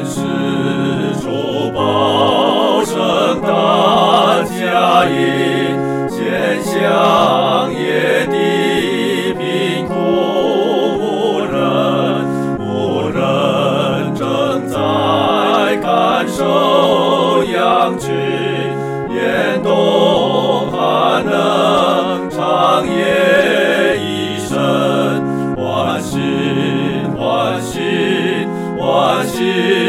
是主保圣大家音，献香野地贫苦无人正在看守羊群，沿东寒冷长夜一生，欢欣欢欣欢欣。